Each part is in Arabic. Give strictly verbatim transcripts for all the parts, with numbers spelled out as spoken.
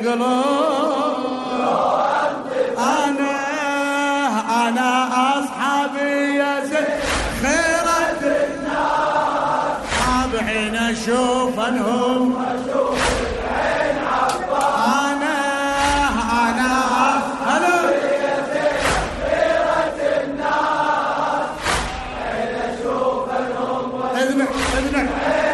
القلوب أنا أنا أصحابي يا زين خيرة الناس بعين أشوف أنهم أنا أنا أصحابي يا زين خيرة الناس بعين أشوف أنهم إذنك إذنك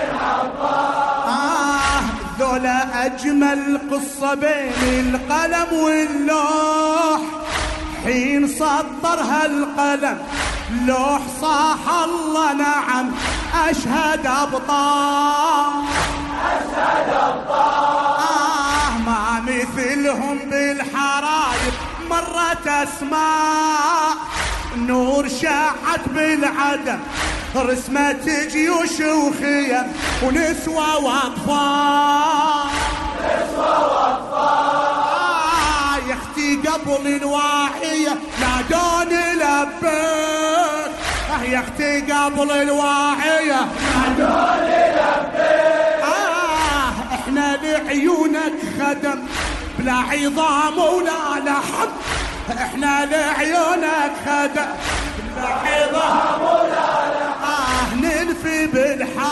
ذولا أجمل قصة بين القلم واللوح حين سطرها القلم لوح صاح الله نعم أشهد أبطال أشهد أبطال آه ما مثلهم بالحرايق مرت أسماء نور شاعت بالعدم رسمت جيوش وخيم ونسوى واطفال نسوى واطفال آه يا اختي قبل الواعية نادوني لبيك آه يا اختي قبل الواعية نادوني لبيك آه احنا لعيونك خدم بلا عظام ولا لحم احنا لعيونك خدم بلا عظام ولا لحم آه ننفي بالحال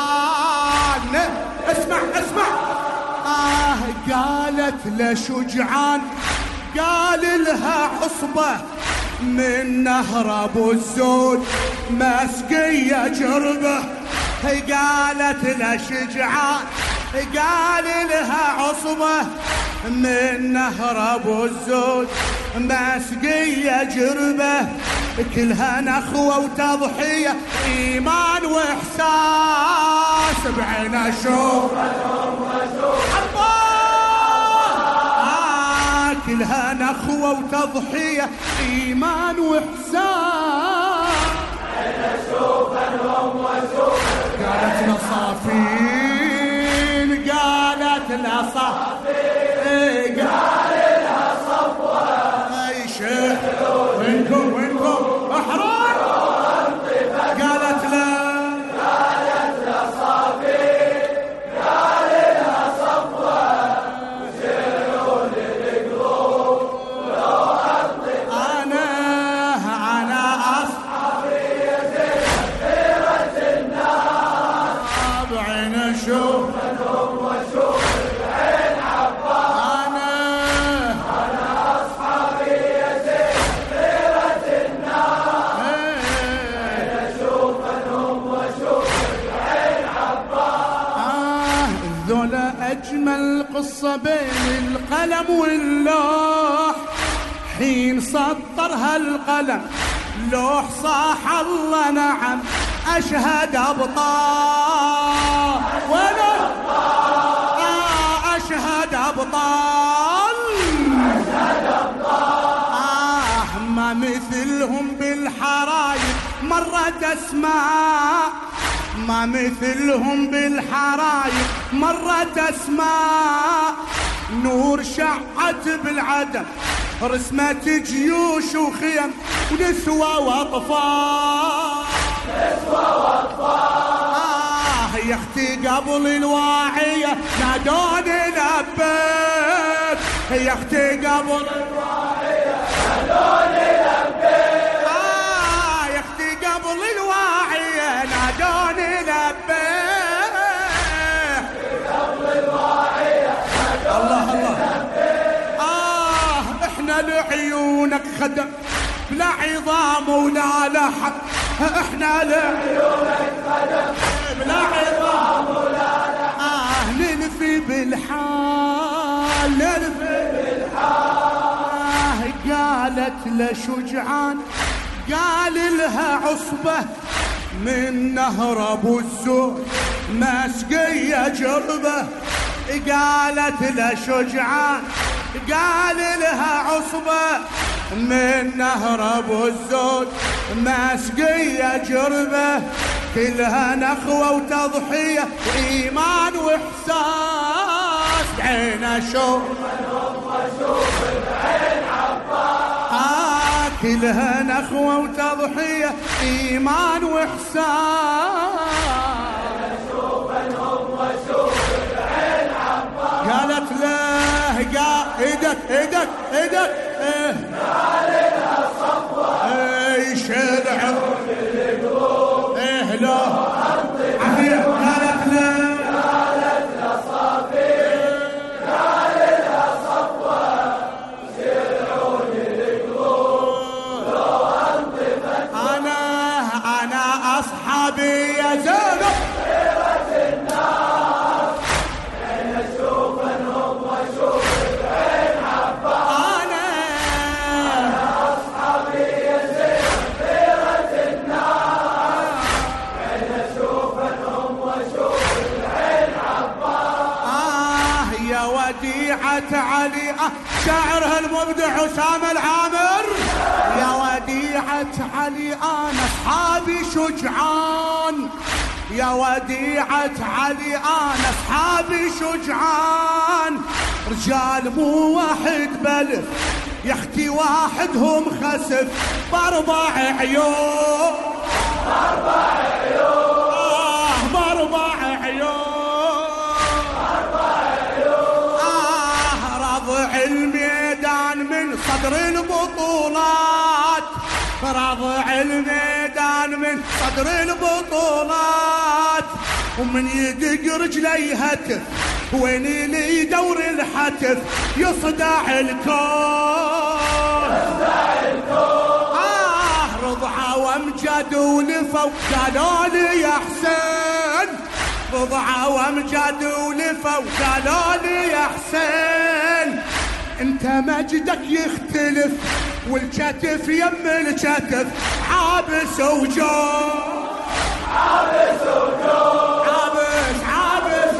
اسمع اسمع آه قالت لشجعان قال لها عصبة من نهر ابو الزود مسقية جربه قالت لشجعان قال لها عصبة من نهر ابو الزود مسقية جربه كلها نخوة وتضحية إيمان وإحساس بعين أشوف آه كلها نخوة وتضحية إيمان وإحساس بعين أشوف أنهم وأشوف قالت لصافين قالت لصافين قال لها صفوة أي شيخ وينكم وينكم أحرار قالت له قالت له صافي قال لها صفوة شيلون القلوب لو أطلق أنا أنا أصحابي يا زين خيرة الناس بعين أشوف أنهم وأشوف بعين عباس أنا أنا أصحابي يا زين خيرة الناس بعين أشوف أنهم وأشوف بعين عباس آه ذولا أجمل قصة بين القلم واللوح حين سطرها القلم لوح صاح الله نعم أشهد أبطال ولا آه أشهد أبطال أشهد أبطال آه ما مثلهم بالحرايق مرت أسماء ما مثلهم بالحرايق مرت أسماء نور شعت بالعدم رسمت جيوش وخيم ونسوى واطفال نسوى واطفال آه يا اختي قبل الواعية نادوني لبيك يا اختي قبل الواعية نادوني لبيك آه يا اختي قبل الواعية نادوني لبيك قبل الواعية الله الله آه احنا لعيونك خدم بلا عظام ولا لحم احنا لعيونك خدم بلا عظام ولا لحم آه ننفي بالحال ننفي بالحال آه قالت لشجعان قال لها عصبة من نهر ابو الزود مسقية جربه قالت لشجعان قال لها عصبة من نهر ابو الزود مسقية جربه كلها نخوة وتضحية وإيمان وإحساس بعين أشوف بعين عباس آه كلها نخوة وتضحية إيمان وإحساس قالت له ايدك ايدك ايه عليها صفوة ايه شرع القلوب ايه لا عافية قالت له قالت له صافي عليها صفوة شرعون القلوب لو انطفت انا انا اصحابي يا زينب غيرت النار حين اشوف انهم واشوف العين عبار انا اصحابي يا زين غيرت النار حين اشوف انهم واشوف العين عبار آه يا وديعة علي آه شاعرها المبدع أسامة العامر يا وديعة علي أنا أصحابي شجعان يا وديعة علي أنا أصحابي شجعان رجال مو واحد بلف يا اختي واحدهم خسف باربع عيون اربع عيون آه باربع عيون آه رضع الميدان من صدر البطولات رضع الميدان من صدر البطولات ومن يدق رجلي هتف وين اللي يدور الحتف يصدع الكون يصدع الكون آه رضعة وامجد ولفوا قالوا لي يا حسين رضعة وامجد ولفوا قالوا لي يا حسين انت مجدك يختلف والكتف يم الكتف عابس وجون عابس وجود عابس عابس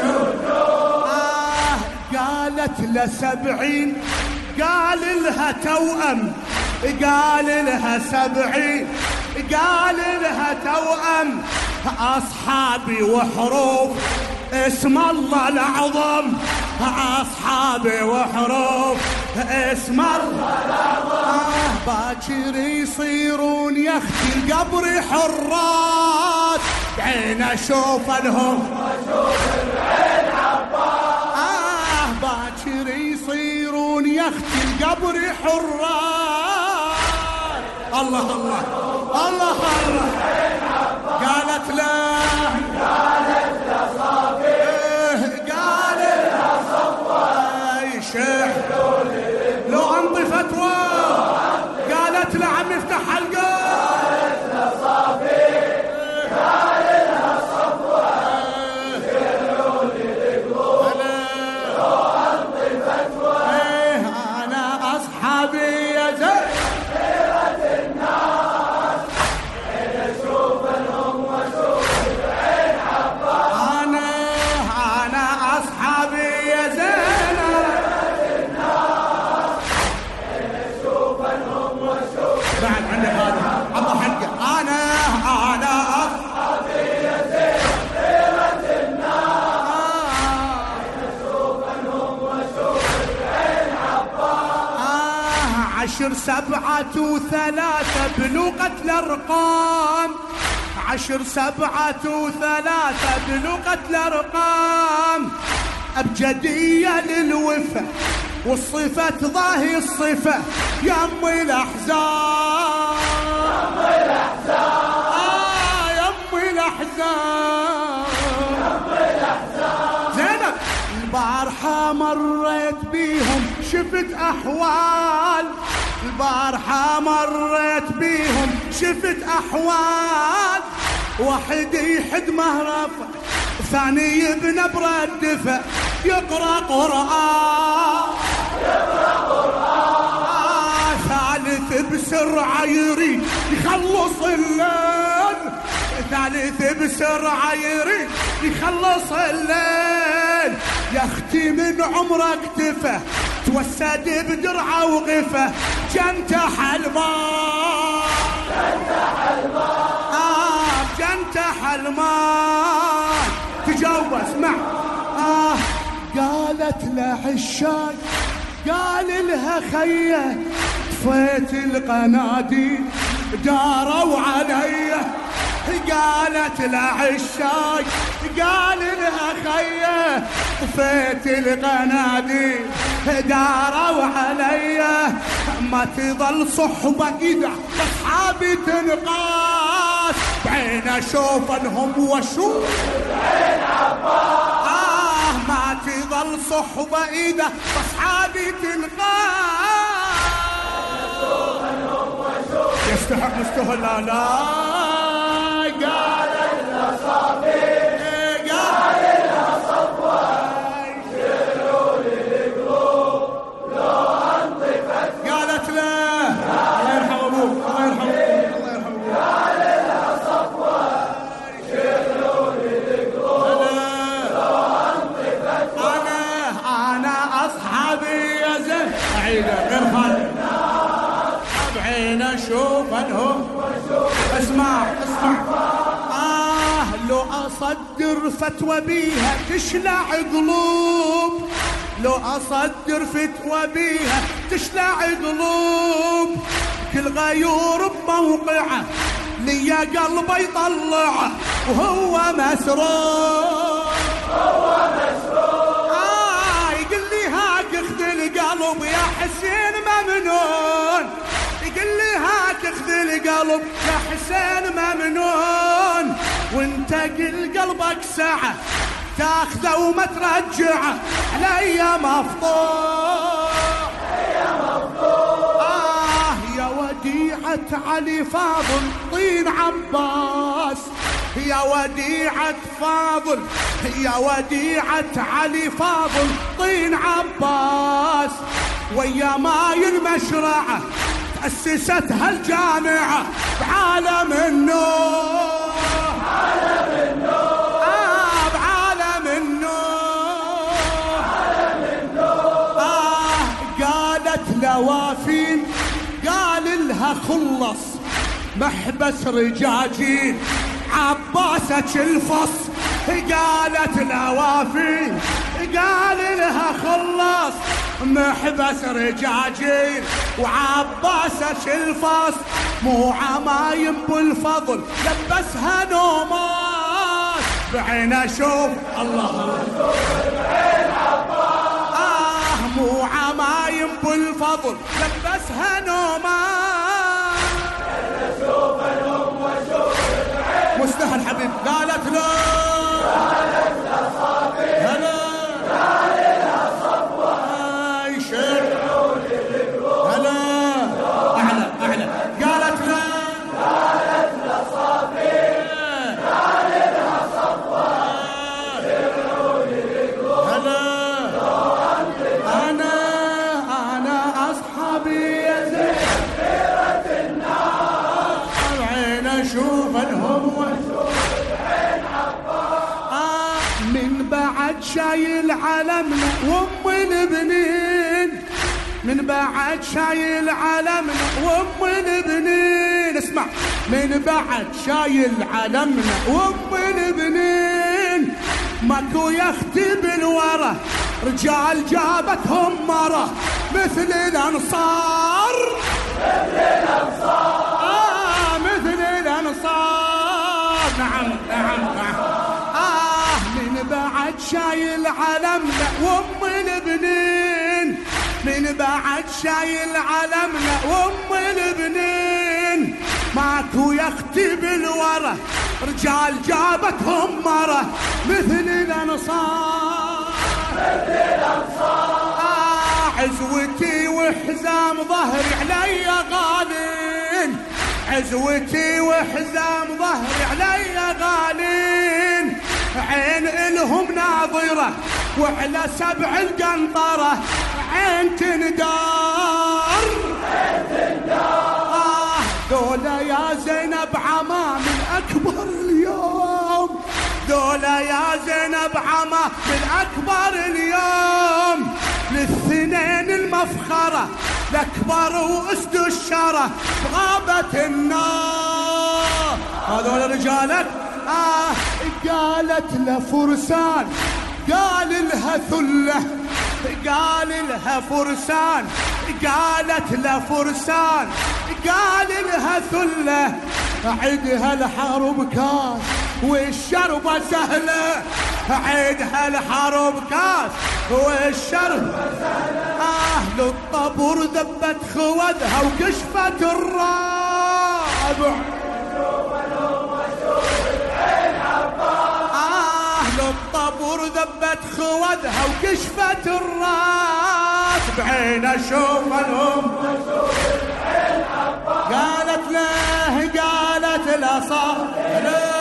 آه قالت لسبعين قال لها توأم قال لها سبعين قال لها توأم أصحابي وحروف اسم الله الأعظم أصحابي وحروف اسم الله الأعظم آه باكر يصيرون يا اختي القبر حراس بعين اشوف لهم واشوف العين عبار آه باكر يصيرون يا اختي القبر حراس الله الله الله الله قالت له قالت له صافي إيه قال لها صفوة اي شيخ لو انطي فتوى قالت له عم افتح حلقه قالت له صافي قال لها صفوة شرعون القلوب لو انطي فتوى إيه انا اصحابي يا زين غيرت النار حين اشوف انهم واشوف العين عبار انا انا اصحابي يا زينب حين اشوف انهم واشوف بعد عندك هذا الله حلقه انا انا اصحابي يا زين غيرت النار اشوف انهم واشوف العين عبار آه عشر سبعة وثلاثة بلغة الأرقام عشر سبعة وثلاثة بلغة الأرقام أبجدية للوفا والصفة ضاهي الصفة يم الأحزان يم الاحزان آه يم الأحزان يم الاحزان زينب البارحة مريت بيهم شفت أحوال البارحة مريت بيهم شفت أحوال واحد يحد مهرفة ثاني بنبرة الدفا يقرأ قرآن يقرأ قرآن آه ثالث بسرعة يريد يخلص الليل ثالث بسرعة يريد يخلص الليل يا اختي من عمرك تفه توسد بدرعه وغفه جنتح الماء جنتح الماء آه جنتح الماء تجاوب اسمع آه قالت له عشاق قال لها خيه طفيت القناديل داروا علي قالت له عشاق قال لها خيه طفيت القناديل داروا علي ما تظل صحبة إذا أصحابي تنقاس بعين أشوف أنهم وشوف بعين عباس آه ما تظل صحبة إذا أصحابي تنقاس أشوف أنهم وشوف يستحق مستهل لا لا قال لنا صافي قال لنا صفوة شيلوا لي القلوب لو انطفت قالت له الله يرحم ابوك الله يرحم الله يرحم قال لنا صفوة شيلوا لي القلوب لو انطفت انا انا اصحابي يا زين اعيده غير خالد بعين اشوف انهم اسمع اسمع آه لو أصدر فتوى بيها تشلع قلوب لو أصدر فتوى بيها تشلع قلوب كل غيور بموقعه ليا قلبه يطلعه وهو مسرور هو مسرور آه يقول لي هاك اخذ القلب يا حسين ممنون يقول لي هاك اخذ القلب يا حسين ممنون وانت قل قلبك ساعة تاخذه وما ترجعه علي مفضوح آه يا وديعة علي فاضل طين عباس يا وديعة فاضل يا وديعة علي فاضل طين عباس ويا ماي المشرعة تأسست هالجامعة بعالم النور عالم النور آه بعالم النور عالم النور آه قالت لوافين قال لها خلص محبس رجاجين عباسك الفص قالت لوافين قال لها خلص محبس رجاجين وعباسك الفص مو عمايم بالفضل لبسها نومات بعين اشوف الله بعين عباس آه مو عمايم بالفضل لبسها نومات أشوف أنهم وشوف بعين مستحيل حبيب قالت له قالت له صافي هلا قال لها صفوة هاي شيخ شيلوا لي القلوب هلا اعلى اعلى قالت له قالت له صافي قال لها صفوة شيلوا لي القلوب هلا انا انا اصحابي يا زين غيرة النار بعين اشوف انهم وشوف بعين عباس آه من بعد شايل علمنا وام البنين من بعد شايل علمنا وام البنين اسمع من بعد شايل علمنا وام البنين ماكو يختي بالورى رجال جابتهم مرة مثل الانصار مثل الأنصار آه مثل الانصار نعم نعم نعم آه من بعد شايل علمنا وام البنين من بعد شايل علمنا وام البنين ماكو يختي بالورى رجال جابتهم مرة مثل الانصار مثل الأنصار آه عزوتي وحزام ظهري علي غالين عزوتي وحزام ظهري علي غالين عين إلهم ناظرة وعلى سبع القنطرة عين تندار عين تندار آه دولة يا زينب عمام الأكبر اليوم دولة يا زينب عمام الأكبر اليوم للثنين المفخرة الأكبر وأسد الشرة بغابة النار هذول رجالك آه قالت له فرسان قال لها ثلة قال لها فرسان قالت له فرسان قال لها ثلة عيدها الحرب كاس والشربة سهلة عيدها الحرب كاس والشرف أهل الطبور ذبت خودها وكشفت الرابع. أهل الطبور ذبت خودها وكشفت الراس بعين أشوف الأم قالت له قالت له صار